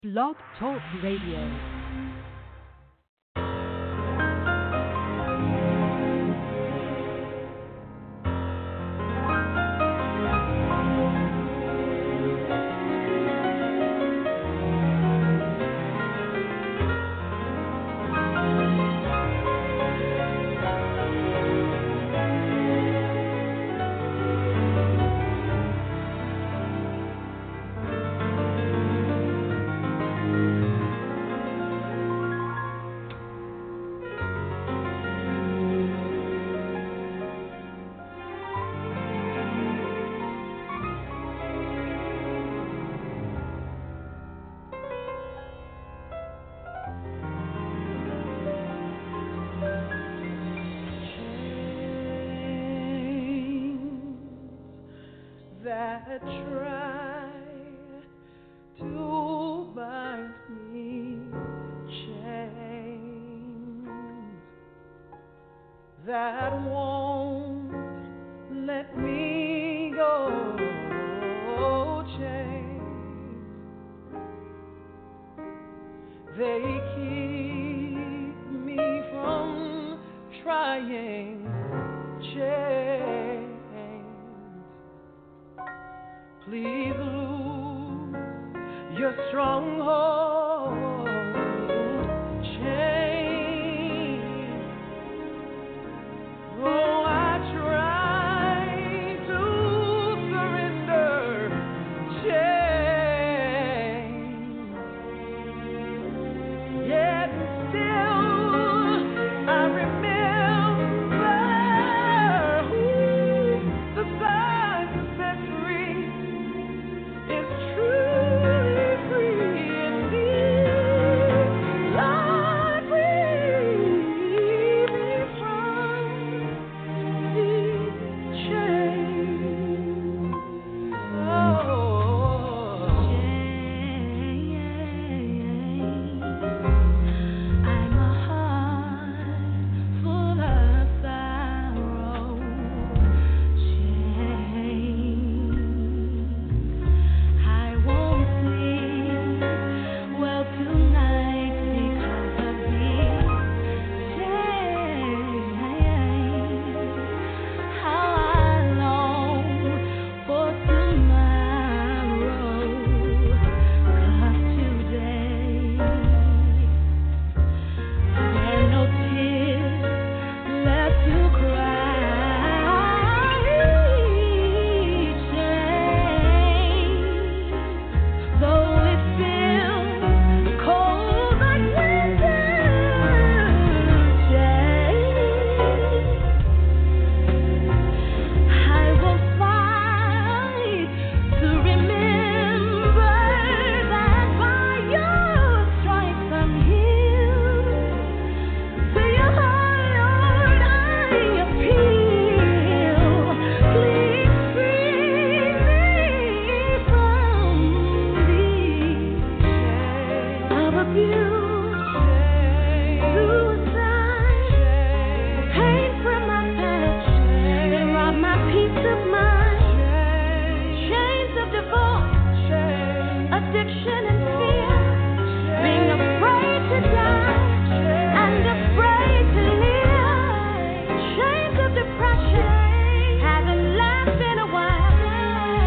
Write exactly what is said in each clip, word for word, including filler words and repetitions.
Blog Talk Radio.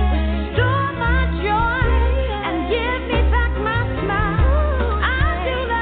I do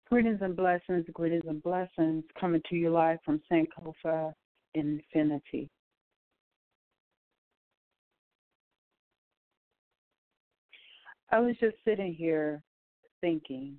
Greetings and blessings, greetings and blessings, coming to you live from Sankofa Infinity. I was just sitting here thinking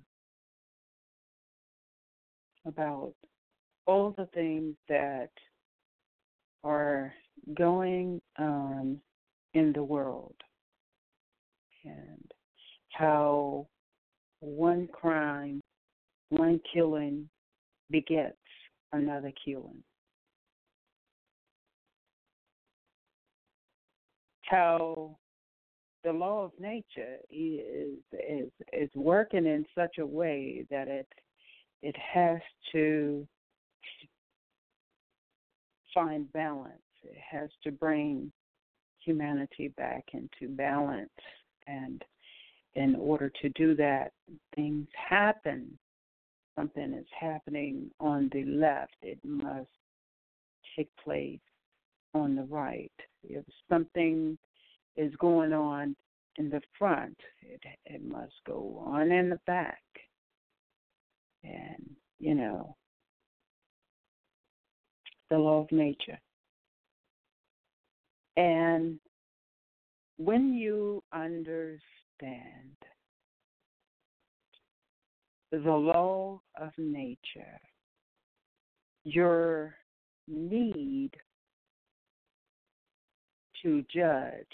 about all the things that are going on in the world and how one crime, one killing begets another killing. How the law of nature is is is working in such a way that it it has to find balance. It has to bring humanity back into balance, and in order to do that, things happen. Something is happening on the left. It must take place on the right. If something is going on in the front, it it must go on in the back. And, you know, the law of nature. And when you understand the law of nature, your need to judge,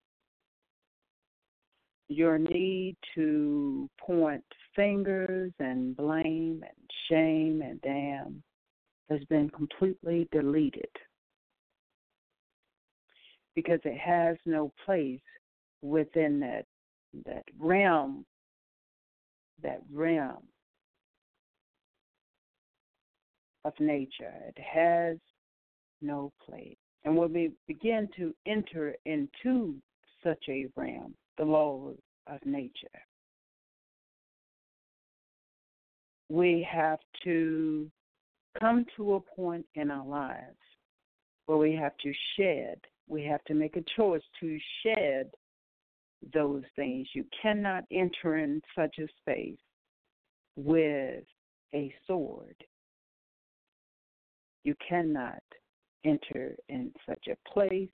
your need to point fingers and blame and shame and damn has been completely deleted, because it has no place within that that realm, that realm of nature. It has no place. And when we begin to enter into such a realm, the law of nature, we have to come to a point in our lives where we have to shed, we have to make a choice to shed those things. You cannot enter in such a space with a sword. You cannot enter in such a place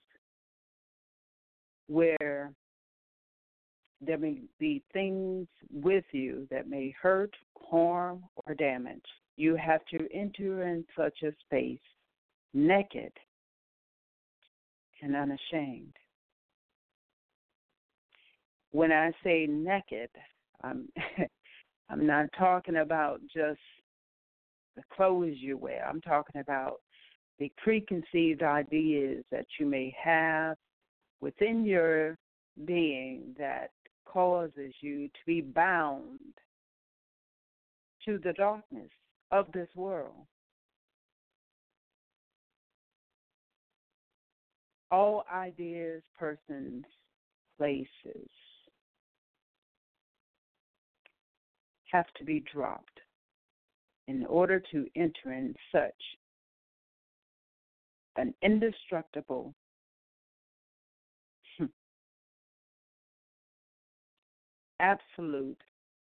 where there may be things with you that may hurt, harm, or damage. You have to enter in such a space naked and unashamed. When I say naked, I'm I'm not talking about just the clothes you wear. I'm talking about the preconceived ideas that you may have within your being that causes you to be bound to the darkness of this world. All ideas, persons, places have to be dropped in order to enter in such an indestructible, absolute,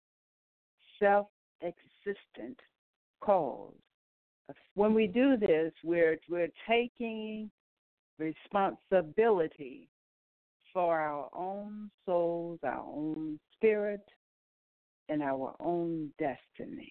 self-existent cause. When we do this, we're we're taking responsibility for our own souls, our own spirit, and our own destiny.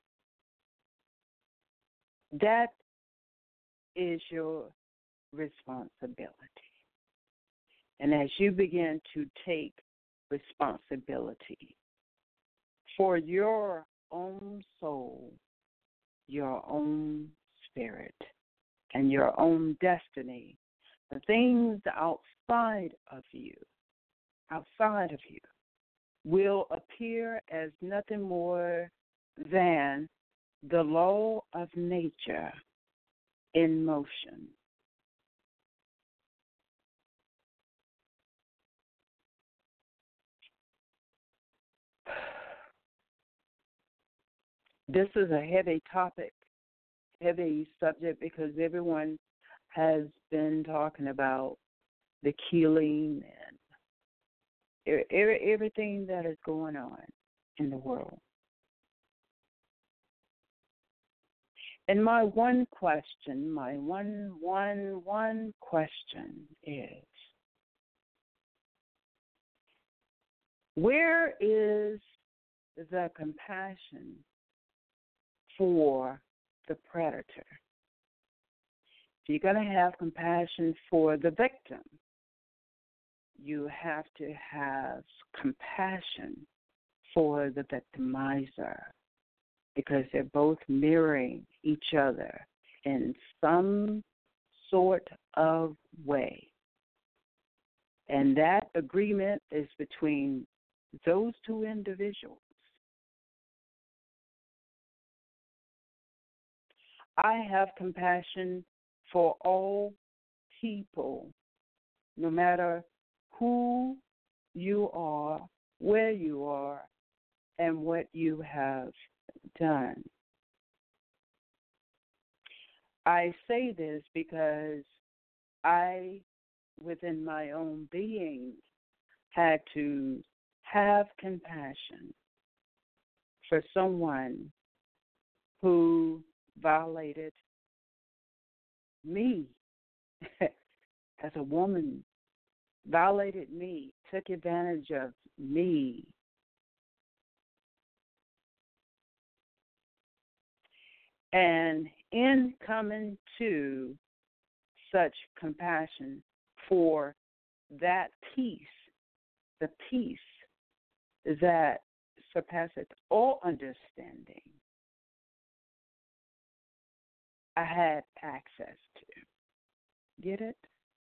That is your responsibility. And as you begin to take responsibility for your own soul, your own spirit, and your own destiny, the things outside of you, outside of you, will appear as nothing more than the law of nature in motion. This is a heavy topic, heavy subject, because everyone has been talking about the killing and everything that is going on in the world. And my one question, my one, one, one question is, where is the compassion for the predator? If you're going to have compassion for the victim, you have to have compassion for the victimizer, because they're both mirroring each other in some sort of way. And that agreement is between those two individuals. I have compassion for all people, no matter who you are, where you are, and what you have done. I say this because I, within my own being, had to have compassion for someone who violated me as a woman, violated me, took advantage of me. And in coming to such compassion for that peace, the peace that surpasseth all understanding, I had access to. Get it?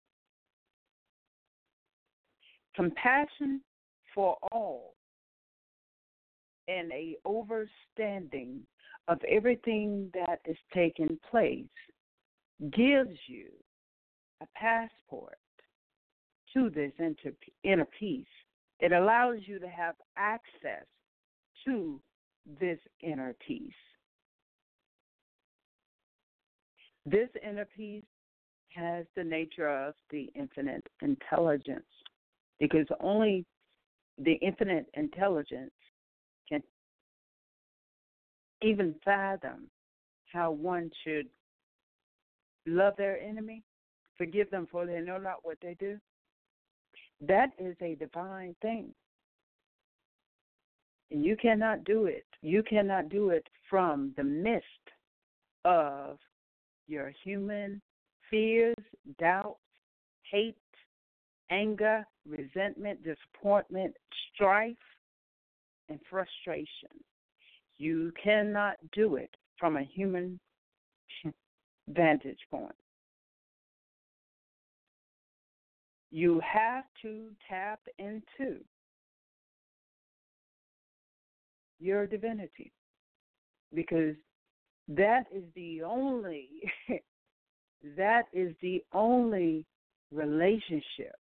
Compassion for all and a overstanding of everything that is taking place gives you a passport to this inner peace. It allows you to have access to this inner peace. This inner peace has the nature of the infinite intelligence, because only the infinite intelligence can even fathom how one should love their enemy, forgive them for they know not what they do. That is a divine thing. And you cannot do it. You cannot do it from the midst of your human fears, doubts, hate, anger, resentment, disappointment, strife, and frustration. You cannot do it from a human vantage point. You have to tap into your divinity, because that is the only that is the only relationship.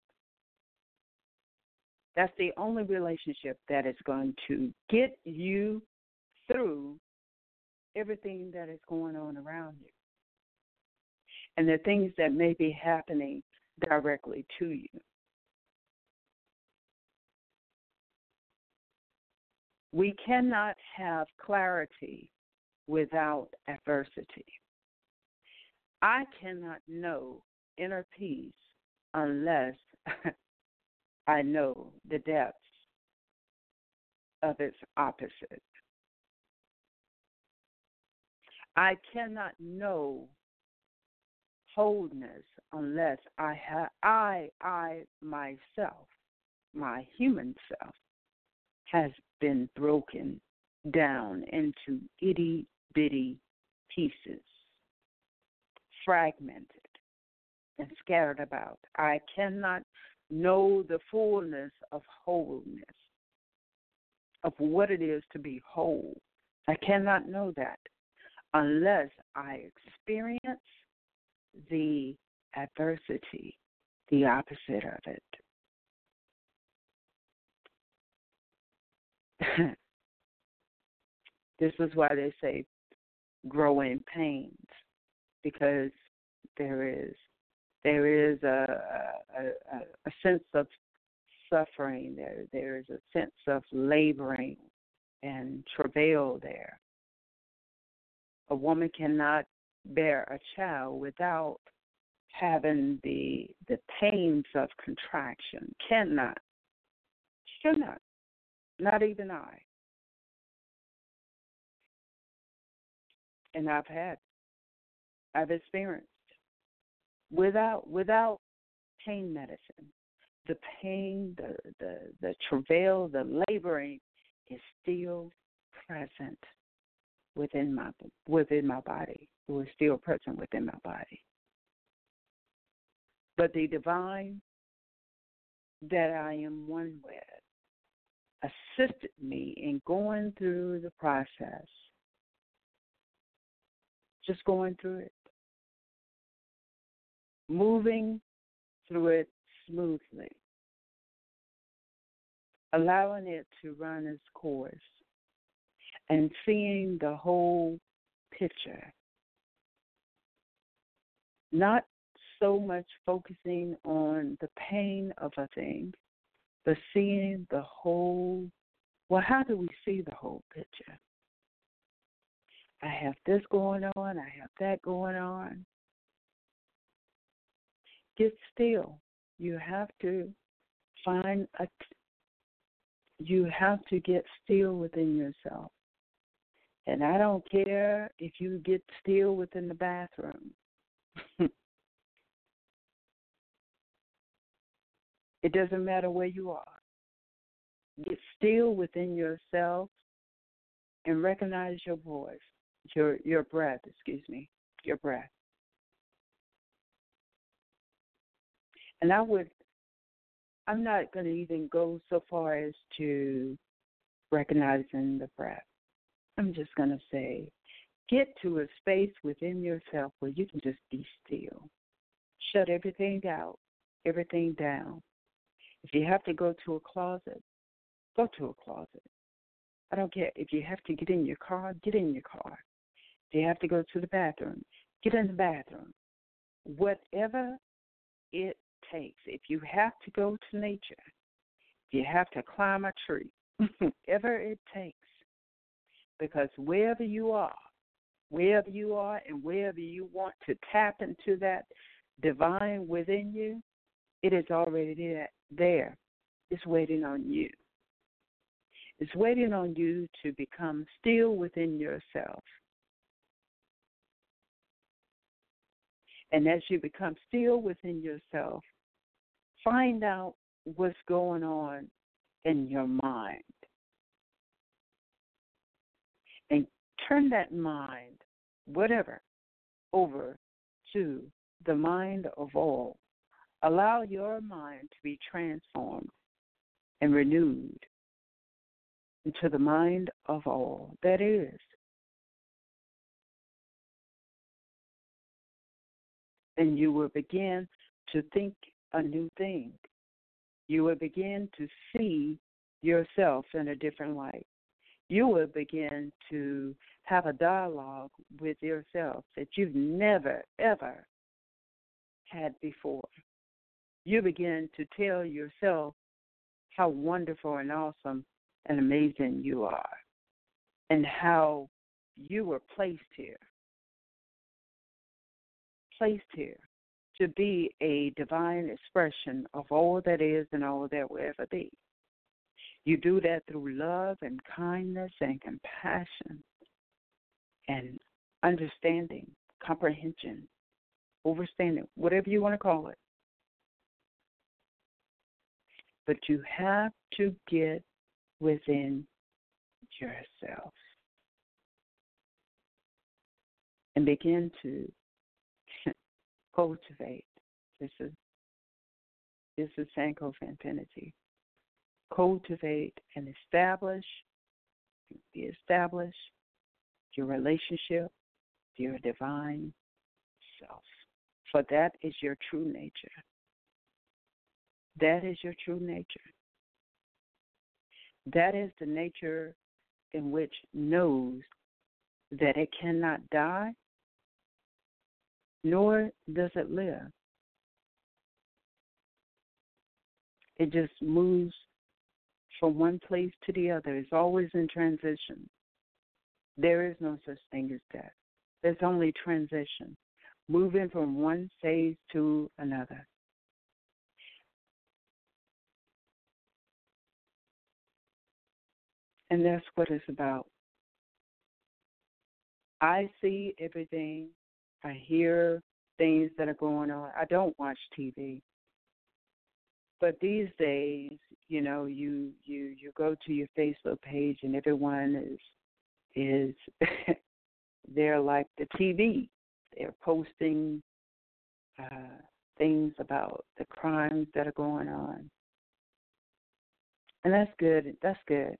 That's the only relationship that is going to get you through everything that is going on around you and the things that may be happening directly to you. We cannot have clarity without adversity. I cannot know inner peace unless I know the depths of its opposite. I cannot know wholeness unless I have I I myself, my human self, has been broken down into itty bitty pieces, fragmented and scattered about. I cannot know the fullness of wholeness, of what it is to be whole. I cannot know that unless I experience the adversity, the opposite of it. This is why they say growing pains, because there is there is a a, a, a sense of suffering there. There is a sense of laboring and travail there. A woman cannot bear a child without having the the pains of contraction. Cannot. Should not. Not even I. And I've had, I've experienced without without pain medicine. The pain, the the the travail, the laboring is still present within my within my body. It was still present within my body. But the divine that I am one with assisted me in going through the process, just going through it, moving through it smoothly, allowing it to run its course, and seeing the whole picture, not so much focusing on the pain of a thing, but seeing the whole, well, how do we see the whole picture? I have this going on, I have that going on. Get still. You have to find a, you have to get still within yourself. And I don't care if you get still within the bathroom. It doesn't matter where you are. Get still within yourself and recognize your voice, your your breath, excuse me, your breath. And I would, I'm not going to even go so far as to recognizing the breath. I'm just going to say, get to a space within yourself where you can just be still. Shut everything out, everything down. If you have to go to a closet, go to a closet. I don't care. If you have to get in your car, get in your car. If you have to go to the bathroom, get in the bathroom. Whatever it takes. If you have to go to nature, if you have to climb a tree, whatever it takes. Because wherever you are, wherever you are and wherever you want to tap into that divine within you, it is already there. It's waiting on you. It's waiting on you to become still within yourself. And as you become still within yourself, find out what's going on in your mind. And turn that mind, whatever, over to the mind of all. Allow your mind to be transformed and renewed into the mind of all that is. And you will begin to think a new thing. You will begin to see yourself in a different light. You will begin to have a dialogue with yourself that you've never, ever had before. You begin to tell yourself how wonderful and awesome and amazing you are and how you were placed here, placed here to be a divine expression of all that is and all that will ever be. You do that through love and kindness and compassion and understanding, comprehension, overstanding, whatever you want to call it. But you have to get within yourself and begin to cultivate. This is this is Sankofa Infinity. Cultivate and establish, be established your relationship, your divine self. For that is your true nature. That is your true nature. That is the nature in which knows that it cannot die, nor does it live. It just moves from one place to the other. It's always in transition. There is no such thing as death. There's only transition, moving from one phase to another. And that's what it's about. I see everything. I hear things that are going on. I don't watch T V. But these days, you know, you you you go to your Facebook page and everyone is is they're like the T V. They're posting uh, things about the crimes that are going on, and that's good. That's good.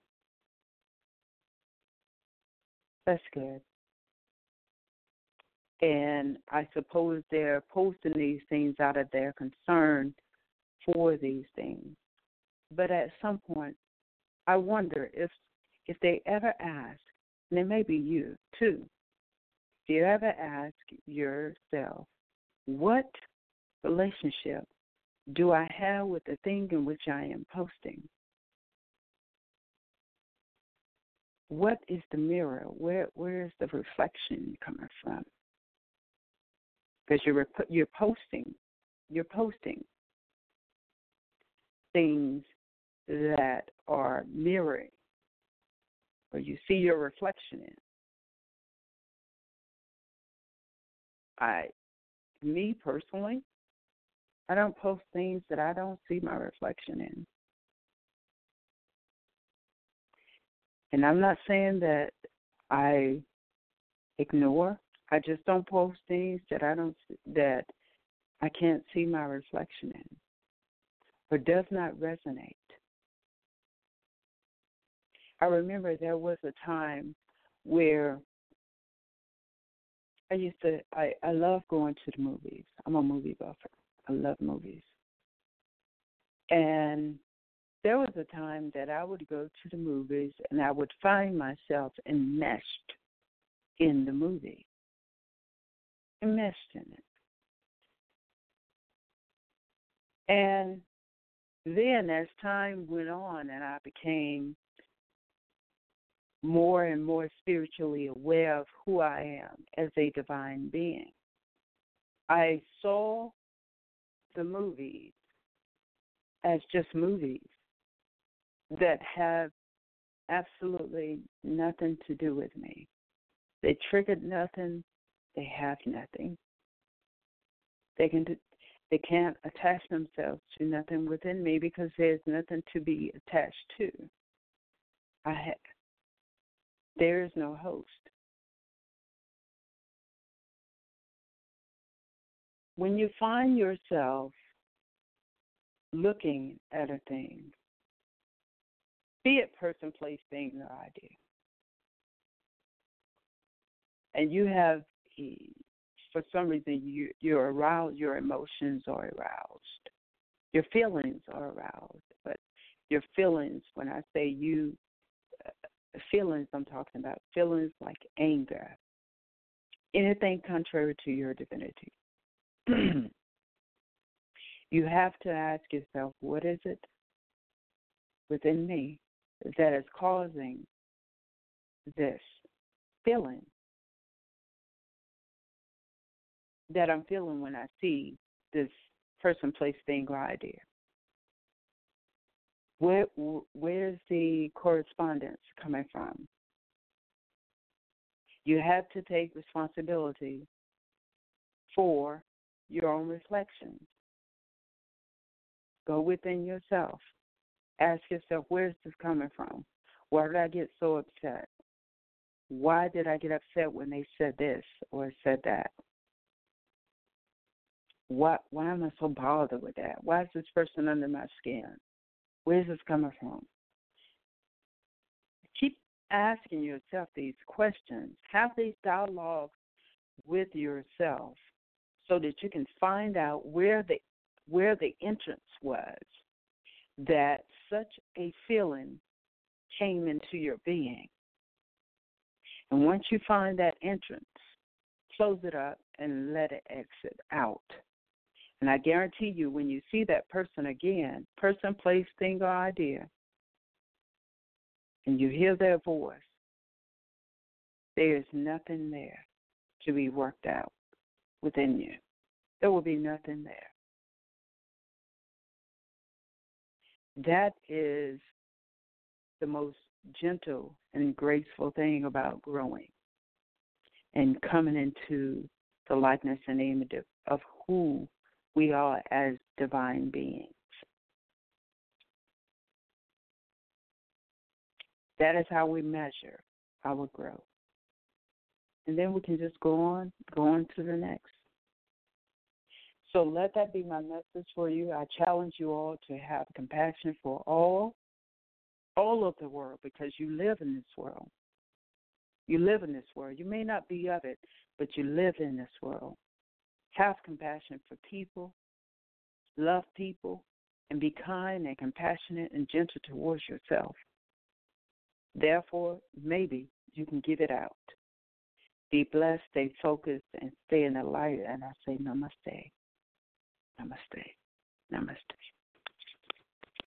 That's good. And I suppose they're posting these things out of their concern for these things. But at some point, I wonder if if they ever ask, and it may be you too, if you ever ask yourself, what relationship do I have with the thing in which I am posting? What is the mirror? Where where is the reflection coming from? Because you're you're posting, you're posting things that are mirroring, or you see your reflection in. I, me personally, I don't post things that I don't see my reflection in. And I'm not saying that I ignore. I just don't post things that I don't that I can't see my reflection in, or does not resonate. I remember there was a time where I used to, I, I love going to the movies. I'm a movie buffer. I love movies. And there was a time that I would go to the movies and I would find myself enmeshed in the movie, enmeshed in it. And then as time went on and I became more and more spiritually aware of who I am as a divine being, I saw the movies as just movies that have absolutely nothing to do with me. They triggered nothing. They have nothing. They can do, they can't attach themselves to nothing within me because there's nothing to be attached to. I have, there is no host. When you find yourself looking at a thing, be it person, place, thing, or idea, and you have, for some reason, you, you're aroused, your emotions are aroused, your feelings are aroused, but your feelings, when I say you, uh, feelings I'm talking about, feelings like anger, anything contrary to your divinity. You have to ask yourself, what is it within me that is causing this feeling that I'm feeling when I see this person, place, thing, or idea? Where, where's the correspondence coming from? You have to take responsibility for your own reflections. Go within yourself. Ask yourself, where's this coming from? Why did I get so upset? Why did I get upset when they said this or said that? Why, why am I so bothered with that? Why is this person under my skin? Where's this coming from? Keep asking yourself these questions. Have these dialogues with yourself so that you can find out where the where the entrance was that such a feeling came into your being. And once you find that entrance, close it up and let it exit out. And I guarantee you, when you see that person again, person, place, thing, or idea, and you hear their voice, there is nothing there, to be worked out within you. There will be nothing there. That is the most gentle and graceful thing about growing and coming into the likeness and image of who we are as divine beings. That is how we measure our growth. And then we can just go on, go on to the next. So let that be my message for you. I challenge you all to have compassion for all, all of the world, because you live in this world. You live in this world. You may not be of it, but you live in this world. Have compassion for people, love people, and be kind and compassionate and gentle towards yourself. Therefore, maybe you can give it out. Be blessed, stay focused, and stay in the light. And I say namaste. Namaste. Namaste.